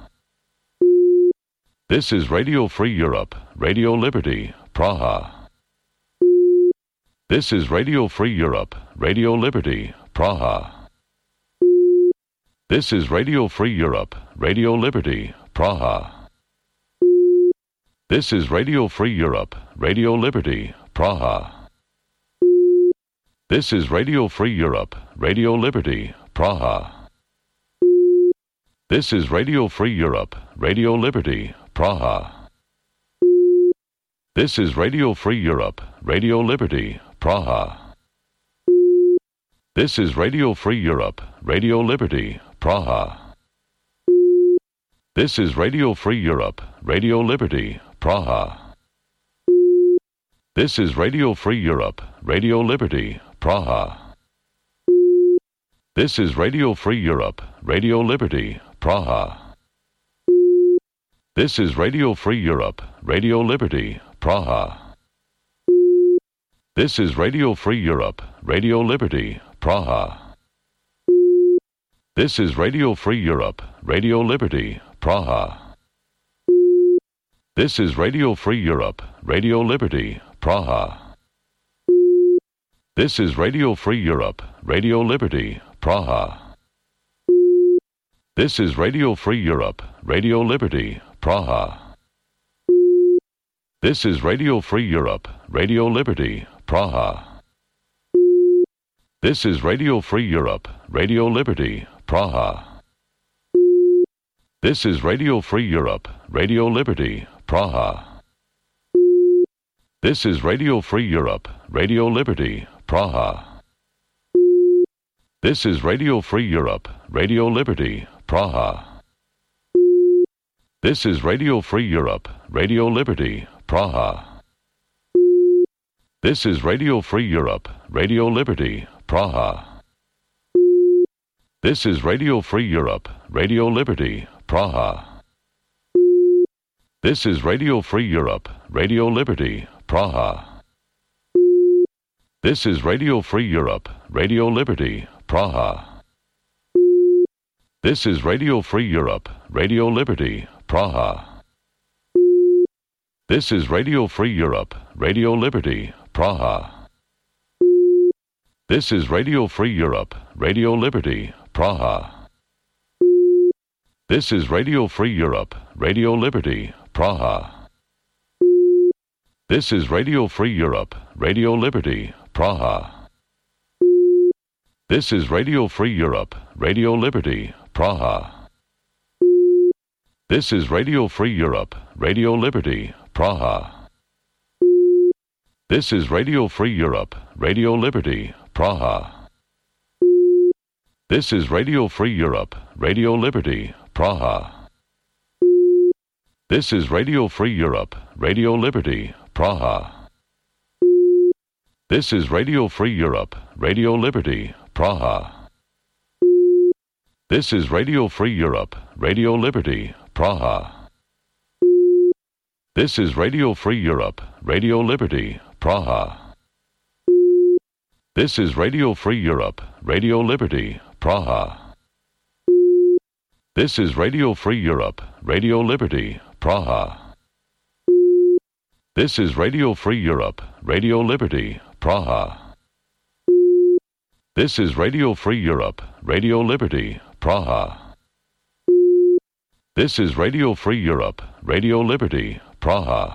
This is Radio Free Europe, Radio Liberty, Praha. This is Radio Free Europe, Radio Liberty, Praha. This is Radio Free Europe, Radio Liberty, Praha. This is Radio Free Europe, Radio Liberty, Praha. This is Radio Free Europe, Radio Liberty, Praha. This is Radio Free Europe, Radio Liberty, Praha. This is Radio Free Europe, Radio Liberty, Praha. This is Radio Free Europe, Radio Liberty, Praha. This is Radio Free Europe, Radio Liberty, Praha. This is Radio Free Europe, Radio Liberty, Praha. This is Radio Free Europe, Radio Liberty, Praha. This is Radio Free Europe, Radio Liberty, Praha. This is Radio Free Europe, Radio Liberty, Praha. This is Radio Free Europe, Radio Liberty, Praha. This is Radio Free Europe, Radio Liberty, Praha. This is Radio Free Europe, Radio Liberty, Praha. This is Radio Free Europe, Radio Liberty, Praha. This is Radio Free Europe, Radio Liberty, Praha. This is Radio Free Europe, Radio Liberty, Praha. This is Radio Free Europe, Radio Liberty, Praha. This is Radio Free Europe, Radio Liberty, Praha. This is Radio Free Europe, Radio Liberty, Praha. This is Radio Free Europe, Radio Liberty, Praha. This is Radio Free Europe, Radio Liberty, Praha. This is Radio Free Europe, Radio Liberty, Praha. This is Radio Free Europe, Radio Liberty, Praha. This is Radio Free Europe, Radio Liberty, Praha. This is Radio Free Europe, Radio Liberty, Praha. This is Radio Free Europe, Radio Liberty, Praha. This is Radio Free Europe, Radio Liberty, Praha. This is Radio Free Europe, Radio Liberty, Praha. This is Radio Free Europe, Radio Liberty, Praha. This is Radio Free Europe, Radio Liberty, Praha. This is Radio Free Europe, Radio Liberty, Praha. This is Radio Free Europe, Radio Liberty, Praha. This is Radio Free Europe, Radio Liberty, Praha. This is Radio Free Europe, Radio Liberty, Praha. This is Radio Free Europe, Radio Liberty, Praha. This is Radio Free Europe, Radio Liberty, Praha. This is Radio Free Europe, Radio Liberty, Praha. This is Radio Free Europe, Radio Liberty, Praha. This is Radio Free Europe, Radio Liberty, Praha. This is Radio Free Europe, Radio Liberty, Praha. This is Radio Free Europe, Radio Liberty, Praha. This is Radio Free Europe, Radio Liberty, Praha.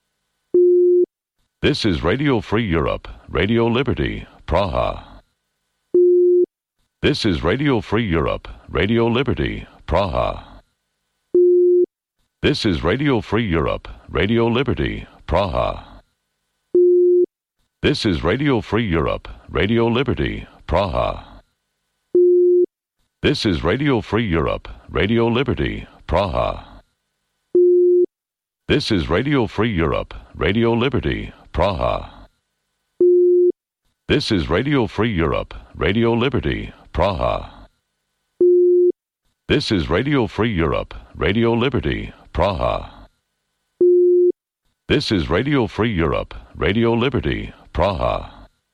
This is Radio Free Europe, Radio Liberty, Praha. This is Radio Free Europe, Radio Liberty, Praha. This is Radio Free Europe, Radio Liberty, Praha. This is Radio Free Europe, Radio Liberty, Praha. This is Radio Free Europe, Radio Liberty, Praha. This is Radio Free Europe, Radio Liberty, Praha. This is Radio Free Europe, Radio Liberty, Praha. This is Radio Free Europe, Radio Liberty, Praha. This is Radio Free Europe, Radio Liberty, Praha.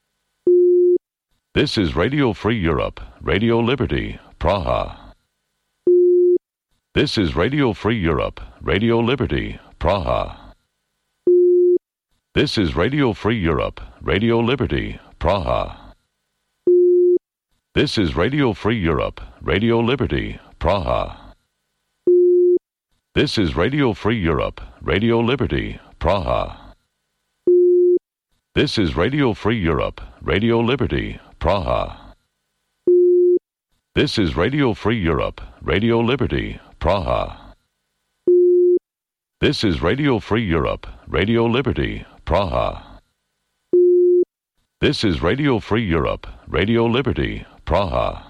This is Radio Free Europe, Radio Liberty, Praha. This is Radio Free Europe, Radio Liberty, Praha. This is Radio Free Europe, Radio Liberty, Praha. This is Radio Free Europe, Radio Liberty, Praha. This is Radio Free Europe, Radio Liberty, Praha. This is Radio Free Europe, Radio Liberty, Praha. This is Radio Free Europe, Radio Liberty, Praha. This is Radio Free Europe, Radio Liberty, Praha. This is Radio Free Europe, Radio Liberty, Praha.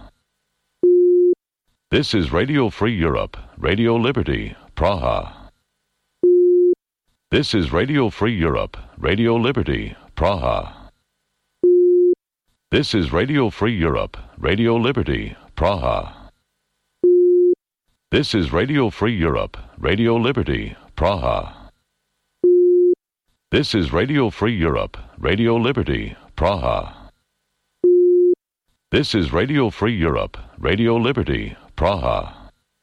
This is Radio Free Europe, Radio Liberty, Praha. This is Radio Free Europe, Radio Liberty, Praha. This is Radio Free Europe, Radio Liberty, Praha. This is Radio Free Europe, Radio Liberty, Praha. This is Radio Free Europe, Radio Liberty, Praha. This is Radio Free Europe, Radio Liberty, Praha.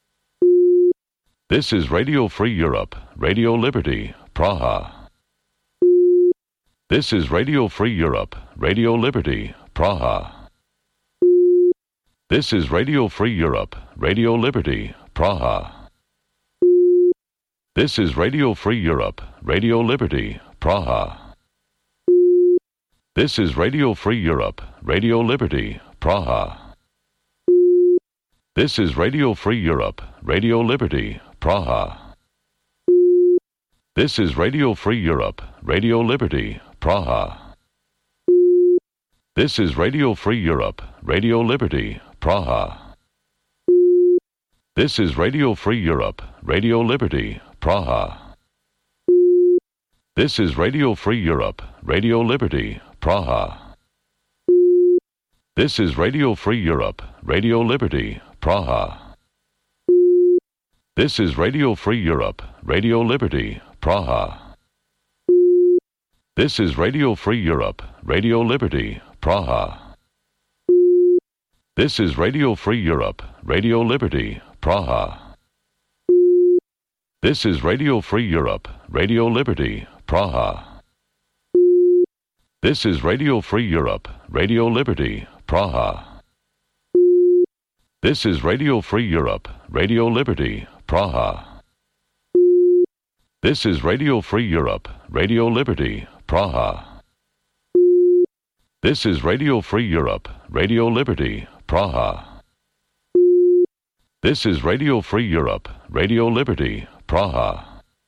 This is Radio Free Europe, Radio Liberty, Praha. This is Radio Free Europe, Radio Liberty, Praha. This is Radio Free Europe, Radio Liberty, Praha. This is Radio Free Europe, Radio Liberty, Praha. This is Radio Free Europe, Radio Liberty, Praha. This is Radio Free Europe, Radio Liberty, Praha. This is Radio Free Europe, Radio Liberty, Praha. This is Radio Free Europe, Radio Liberty, Praha. This is Radio Free Europe, Radio Liberty, Praha. This is Radio Free Europe, Radio Liberty, Praha. This is Radio Free Europe, Radio Liberty, Praha. This is Radio Free Europe, Radio Liberty, Praha. This is Radio Free Europe, Radio Liberty, Praha. This is Radio Free Europe, Radio Liberty, Praha. This is Radio Free Europe, Radio Liberty, Praha. This is Radio Free Europe, Radio Liberty, Praha. This is Radio Free Europe, Radio Liberty, Praha. This is Radio Free Europe, Radio Liberty, Praha. This is Radio Free Europe, Radio Liberty, Praha. This is Radio Free Europe, Radio Liberty, Praha.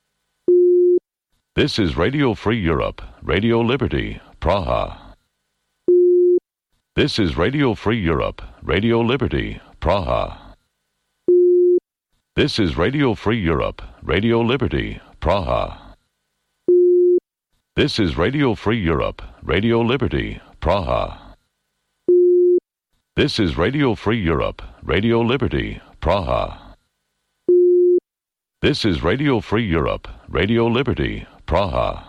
This is Radio Free Europe, Radio Liberty, Praha. This is Radio Free Europe, Radio Liberty, Praha. This is Radio Free Europe, Radio Liberty, Praha. This is Radio Free Europe, Radio Liberty, Praha. This is Radio Free Europe, Radio Liberty, Praha. This is Radio Free Europe, Radio Liberty, Praha.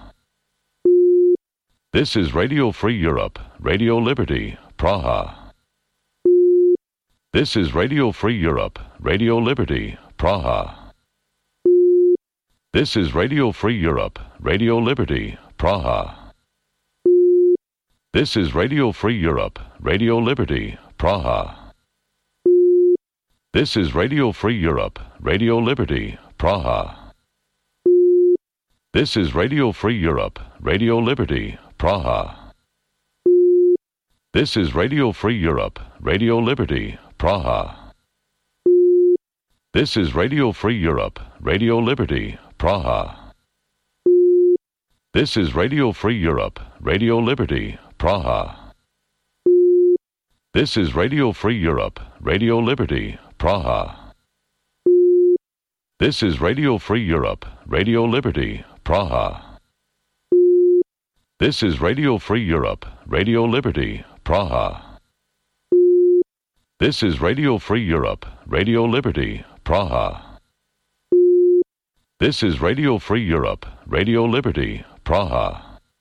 This is Radio Free Europe, Radio Liberty, Praha. This is Radio Free Europe, Radio Liberty, Praha. This is Radio Free Europe, Radio Liberty, Praha. This is Radio Free Europe, Radio Liberty, Praha. This is Radio Free Europe, Radio Liberty, Praha. This is Radio Free Europe, Radio Liberty, Praha. This is Radio Free Europe, Radio Liberty, Praha. This is Radio Free Europe, Radio Liberty, Praha. This is Radio Free Europe, Radio Liberty, Praha. This is Radio Free Europe, Radio Liberty, Praha. This is Radio Free Europe, Radio Liberty, Praha. This is Radio Free Europe, Radio Liberty, Praha. This is Radio Free Europe, Radio Liberty, Praha. This is Radio Free Europe, Radio Liberty, Praha.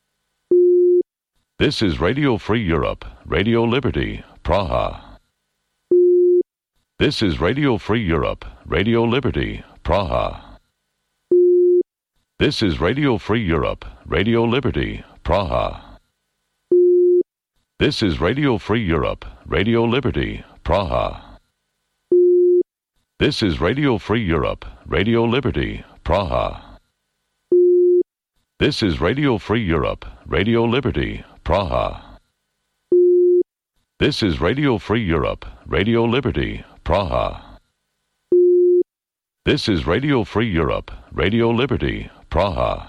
This is Radio Free Europe, Radio Liberty, Praha. This is Radio Free Europe, Radio Liberty, Praha. This is Radio Free Europe, Radio Liberty, Praha. This is Radio Free Europe, Radio Liberty, Praha. This is Radio Free Europe, Radio Liberty, Praha. This is Radio Free Europe, Radio Liberty, Praha. This is Radio Free Europe, Radio Liberty, Praha. This is Radio Free Europe, Radio Liberty, Praha.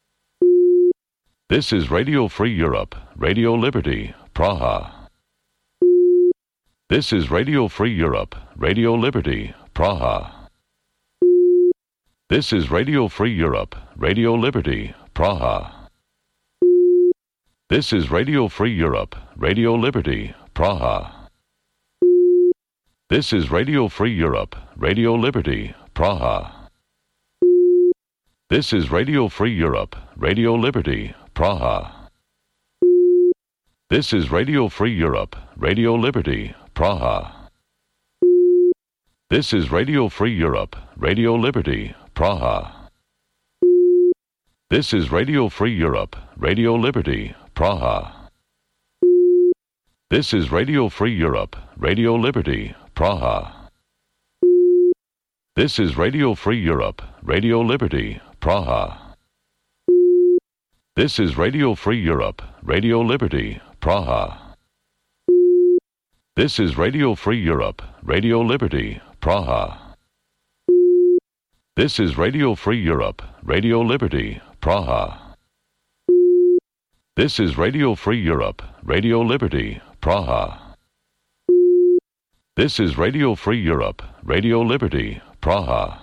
This is Radio Free Europe, Radio Liberty, Praha. This is Radio Free Europe, Radio Liberty, Praha. This is Radio Free Europe, Radio Liberty, Praha. This is Radio Free Europe, Radio Liberty, Praha. This is Radio Free Europe, Radio Liberty, Praha. This is Radio Free Europe, Radio Liberty, Praha. This is Radio Free Europe, Radio Liberty, Praha. This is Radio Free Europe, Radio Liberty, Praha. This is Radio Free Europe, Radio Liberty, Praha. This is Radio Free Europe, Radio Liberty, Praha. This is Radio Free Europe, Radio Liberty, Praha. This is Radio Free Europe, Radio Liberty, Praha. This is Radio Free Europe, Radio Liberty, Praha. This is Radio Free Europe, Radio Liberty, Praha. This is Radio Free Europe, Radio Liberty, Praha. This is Radio Free Europe, Radio Liberty, Praha.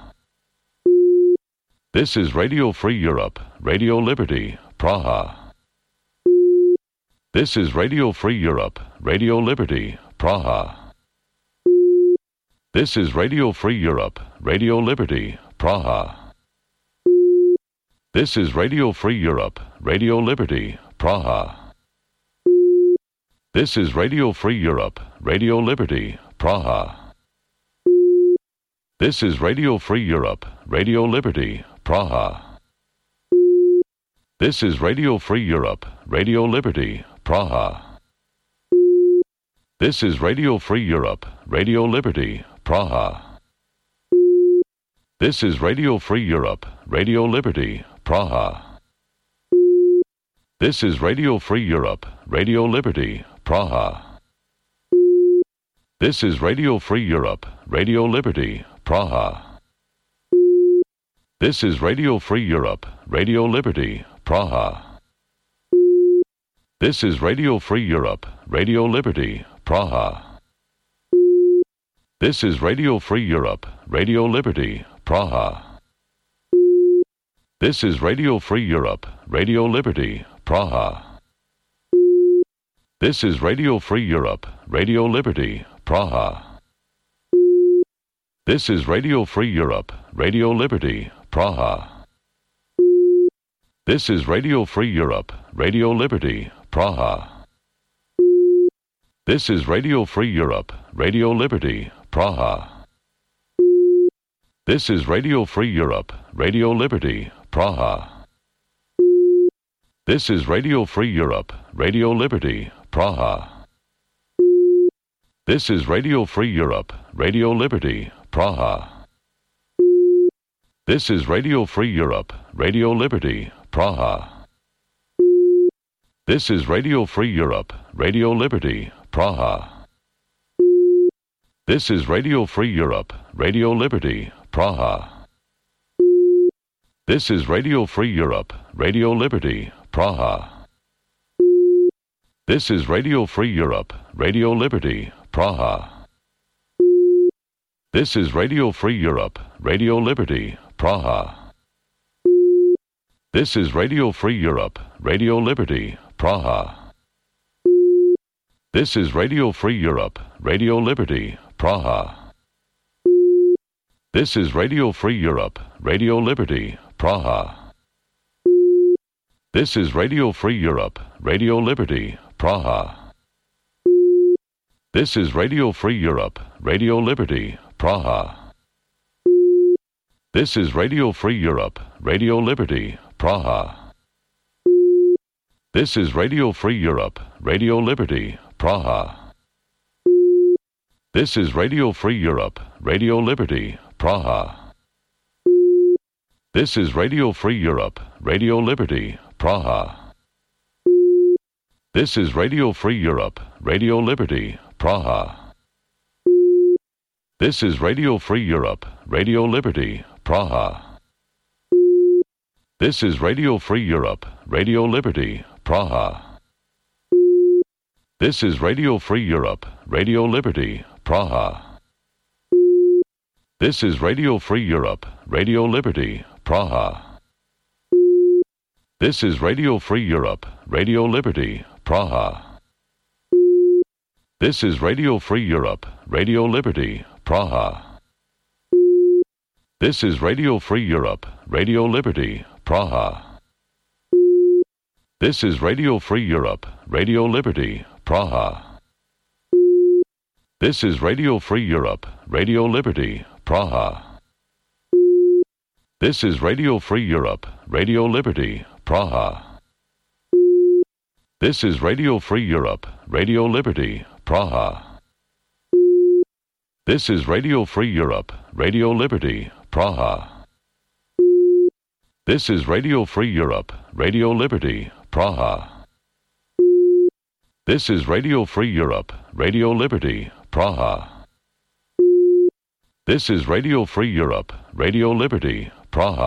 This is Radio Free Europe, Radio Liberty, Praha. This is Radio Free Europe, Radio Liberty, Praha. This is Radio Free Europe, Radio Liberty, Praha. This is Radio Free Europe, Radio Liberty, Praha. This is Radio Free Europe, Radio Liberty, Praha. This is Radio Free Europe, Radio Liberty, Praha. This is Radio Free Europe, Radio Liberty, Praha. This is Radio Free Europe, Radio Liberty, Praha. This is Radio Free Europe, Radio Liberty, Praha. This is Radio Free Europe, Radio Liberty, Praha. This is Radio Free Europe, Radio Liberty, Praha. This is Radio Free Europe, Radio Liberty, Praha. This is Radio Free Europe, Radio Liberty, Praha. This is Radio Free Europe, Radio Liberty, Praha. This is Radio Free Europe, Radio Liberty, Praha. This is Radio Free Europe, Radio Liberty, Praha. This is Radio Free Europe, Radio Liberty, Praha. This is Radio Free Europe, Radio Liberty, Praha. This is Radio Free Europe, Radio Liberty, Praha. This is Radio Free Europe, Radio Liberty, Praha. This is Radio Free Europe, Radio Liberty, Praha. This is Radio Free Europe, Radio Liberty, Praha. This is Radio Free Europe, Radio Liberty, Praha. This is Radio Free Europe, Radio Liberty, Praha. This is Radio Free Europe, Radio Liberty, Praha. This is Radio Free Europe, Radio Liberty, Praha. This is Radio Free Europe, Radio Liberty, Praha. This is Radio Free Europe, Radio Liberty, Praha. This is Radio Free Europe, Radio Liberty, Praha. This is Radio Free Europe, Radio Liberty, Praha. This is Radio Free Europe, Radio Liberty, Praha. This is Radio Free Europe, Radio Liberty, Praha. This is Radio Free Europe, Radio Liberty, Praha. This is Radio Free Europe, Radio Liberty, Praha. This is Radio Free Europe, Radio Liberty, Praha. This is Radio Free Europe, Radio Liberty, Praha. This is Radio Free Europe, Radio Liberty, Praha. This is Radio Free Europe, Radio Liberty, Praha. This is Radio Free Europe, Radio Liberty, Praha. This is Radio Free Europe, Radio Liberty, Praha. This is Radio Free Europe, Radio Liberty, Praha. This is Radio Free Europe, Radio Liberty, Praha. This is Radio Free Europe, Radio Liberty, Praha. This is Radio Free Europe, Radio Liberty, Praha. This is Radio Free Europe, Radio Liberty, Praha. This is Radio Free Europe, Radio Liberty, Praha. This is Radio Free Europe, Radio Liberty, Praha. This is Radio Free Europe, Radio Liberty, Praha. This is Radio Free Europe, Radio Liberty, Praha. This is Radio Free Europe, Radio Liberty, Praha. This is Radio Free Europe, Radio Liberty, Praha. This is Radio Free Europe, Radio Liberty, Praha. This is Radio Free Europe, Radio Liberty, Praha.